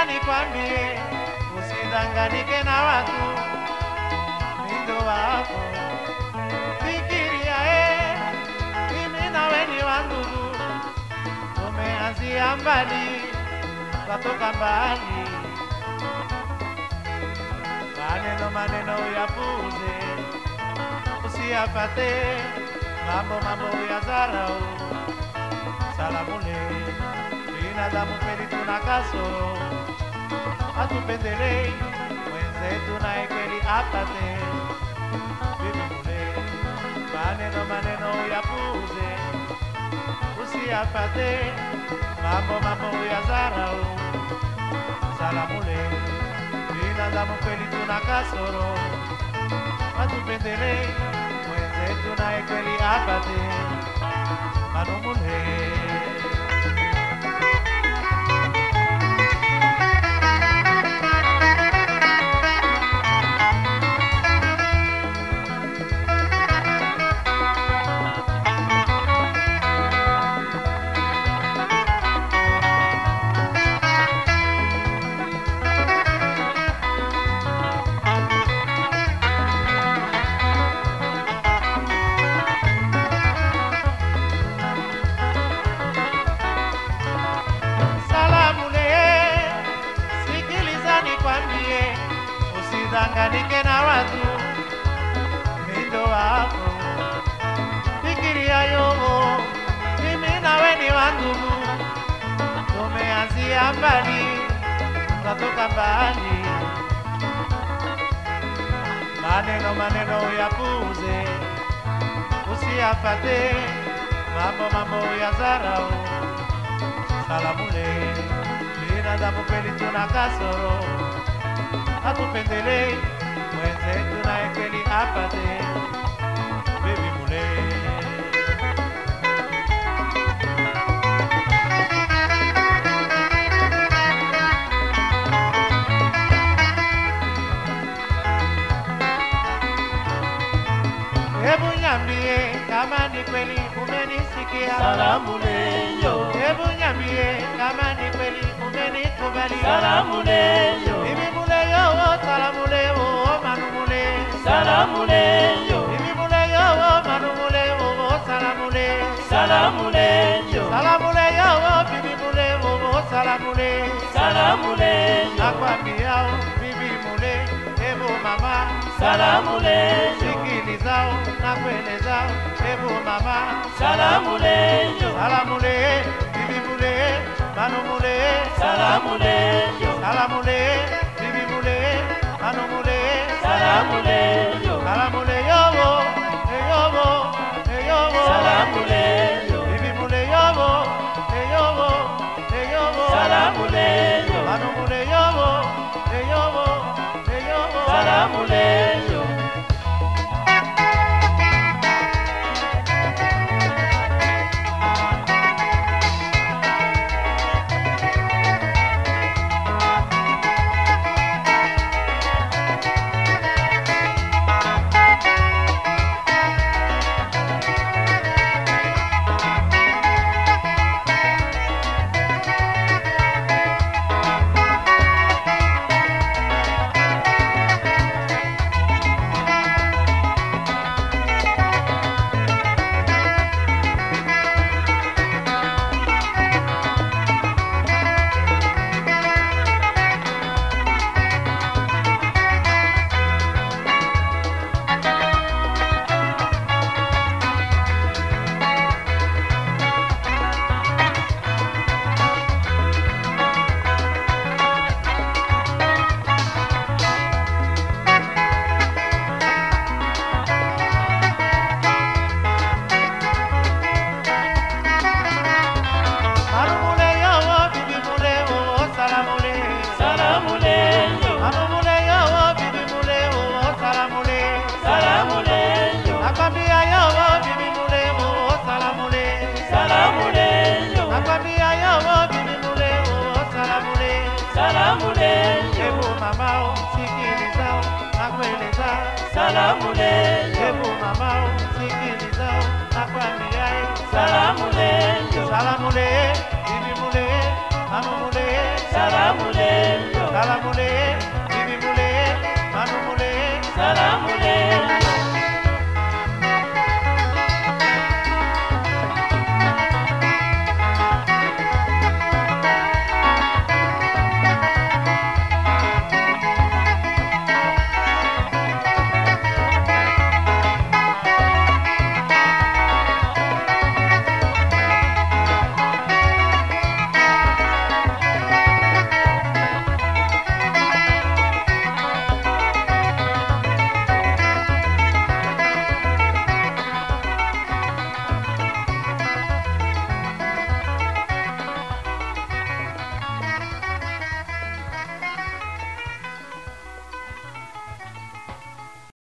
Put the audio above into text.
sikiliza nikwambie, usidanganyike na watu, mindo wako. Fikiria mimi nawe ni wandugu, tumeanzia mbali, twatoka mbali. Maneno uyapuze, usiyapate, mambo uyadharau. Salamule, binadamu kweli tuna kasoro, hatupendelei mwenzetu naye kweli apate. Bibi mule, maneno uyapuze, usiyapate, mambo uyadharau. Salamule, binadamu kweli tuna kasoro, hatupendelei mwenzetu naye kweli apate. Manumule. Usidanganyike na watu, mindo wako. Fikiria yogo, mimi nawe ni wandugu, tumeanzia mbali, twatoka mbali. Maneno uyapuze, usiyapate, mambo uyadharau. Salamule, binadamu kweli tuna kasoro, hatupendelei mwenzetu naye kweli apate. Bibi mule. Hebu niambie kama ni kweli umenisikia. Salamule yo. Hebu niambie kama ni kweli umenikubali. Salamule yo. Bibi mule yo, salamule yo, manumule. Salamule yo. Bibi mule yo, manumule yo, salamule. Salamule yo. Salamule yo, bibi mule yo, salamule. Salamule yo. Nakwambia bibi mule, hebu mama. Salamule yo. Sikilizao na kuelezao, hebu mama. Salamule yo. Salamule, bibi mule, manumule. Salamule yo. Salamule, bibi mule, manumule. Salamule yo. Salamule yobo, yobo, yobo. Salamule yo. Bibi mule yobo, yobo, yobo. Salamule yo. Manumule yobo, yobo, yobo. Salamule yo. mamao, sikilizao na kuelezao. Salamule, Hebu mamao, sikilizao na kuambiae. salamule, Salamule, bibi mule, mama mule. salamule. Salamule